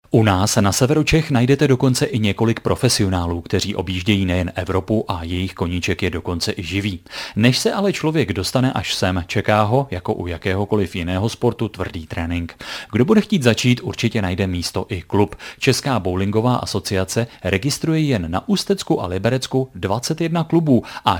U nás na severu Čech najdete dokonce i několik profesionálů, kteří objíždějí nejen Evropu a jejich koníček je dokonce i živý. Než se ale člověk dostane až sem, čeká ho, jako u jakéhokoliv jiného sportu, tvrdý trénink. Kdo bude chtít začít, určitě najde místo i klub. Česká bowlingová asociace registruje jen na Ústecku a Liberecku 21 klubů a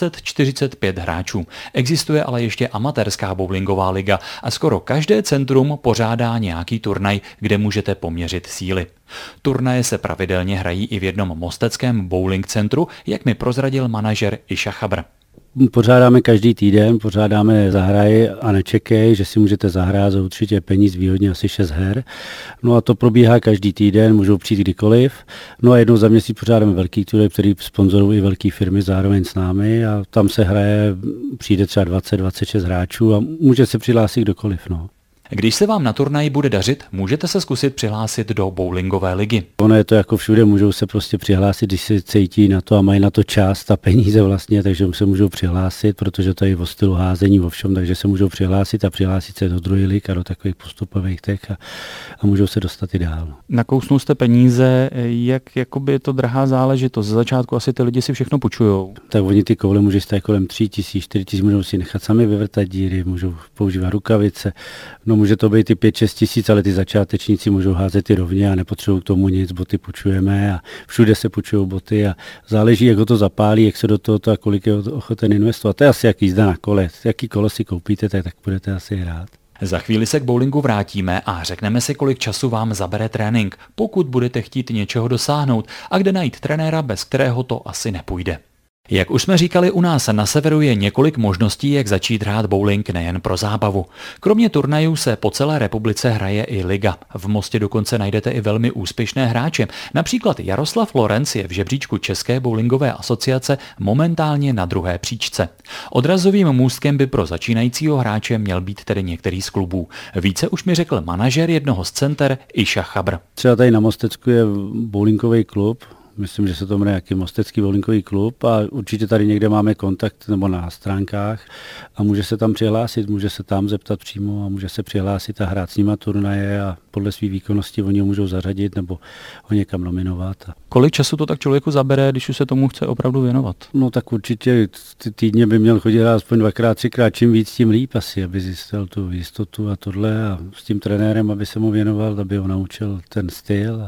645 hráčů. Existuje ale ještě amatérská bowlingová liga a skoro každé centrum pořádá nějaký turnaj, kde můžete poměřit síly. Turnaje se pravidelně hrají i v jednom mosteckém bowling centru, jak mi prozradil manažer Iša Chabr. Pořádáme každý týden, pořádáme zahraje a nečekej, že si můžete zahrát za určitě peníz výhodně asi 6 her. No a to probíhá každý týden, můžou přijít kdykoliv. No a jednou za měsíc pořádáme velký turnaj, který sponzorují i velké firmy zároveň s námi a tam se hraje, přijde třeba 20-26 hráčů a může se přihlásit kdokoliv. No. Když se vám na turnaji bude dařit, můžete se zkusit přihlásit do bowlingové ligy. Ono je to jako všude, můžou se prostě přihlásit, když se cítí na to a mají na to čas a peníze vlastně, takže se můžou přihlásit, protože to je o stylu házení, o všem, takže se můžou přihlásit a přihlásit se do druhé lig a do takových postupových těch a můžou se dostat i dál. Nakousnul jste peníze, jak jakoby je to drahá záležitost. Ze začátku asi ty lidi si všechno půjčujou. Tak oni ty koule můžou stát kolem 3 000, 4 000, můžou si nechat sami vyvrtat díry, můžou používat rukavice. No může to být i 5-6 tisíc, ale ty začátečníci můžou házet i rovně a nepotřebují k tomu nic, boty půjčujeme a všude se půjčují boty a záleží, jak ho to zapálí, jak se do toho a kolik je ochoten investovat. To je asi jak jízda na kole. Jaký kolo si koupíte, tak budete asi hrát. Za chvíli se k bowlingu vrátíme a řekneme si, kolik času vám zabere trénink, pokud budete chtít něčeho dosáhnout a kde najít trenéra, bez kterého to asi nepůjde. Jak už jsme říkali, u nás na severu je několik možností, jak začít hrát bowling nejen pro zábavu. Kromě turnajů se po celé republice hraje i liga. V Mostě dokonce najdete i velmi úspěšné hráče. Například Jaroslav Lorenc je v žebříčku České bowlingové asociace momentálně na 2. příčce. Odrazovým můstkem by pro začínajícího hráče měl být tedy některý z klubů. Více už mi řekl manažer jednoho z center Iša Chabr. Třeba tady na Mostecku je bowlingový klub. Myslím, že se to jmenuje jaký Mostecký bowlingový klub a určitě tady někde máme kontakt nebo na stránkách a může se tam přihlásit, může se tam zeptat přímo a může se přihlásit a hrát s nima turnaje a podle své výkonnosti oni ho můžou zařadit nebo ho někam nominovat. Kolik času to tak člověku zabere, když už se tomu chce opravdu věnovat? No tak určitě týdně by měl chodit aspoň 2x, 3x, čím víc, tím líp asi, aby zjistil tu jistotu a tohle a s tím trenérem, aby se mu věnoval, aby ho naučil ten styl.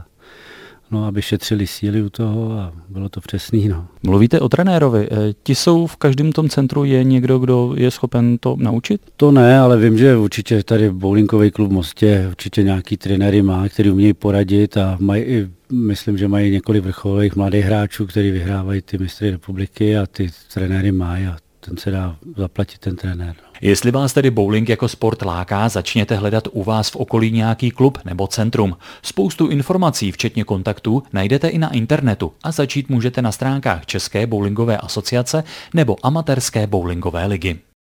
No, aby šetřili síly u toho a bylo to přesný. No. Mluvíte o trenérovi. Ti jsou v každém tom centru, je někdo, kdo je schopen to naučit? To ne, ale vím, že určitě tady bowlingový klub v Mostě určitě nějaký trenéry má, který umějí poradit a mají i, myslím, že mají několik vrcholových mladých hráčů, kteří vyhrávají ty mistry republiky a ty trenéry mají a ten se dá zaplatit ten trenér. Jestli vás tedy bowling jako sport láká, začněte hledat u vás v okolí nějaký klub nebo centrum. Spoustu informací, včetně kontaktů, najdete i na internetu a začít můžete na stránkách České bowlingové asociace nebo amatérské bowlingové ligy.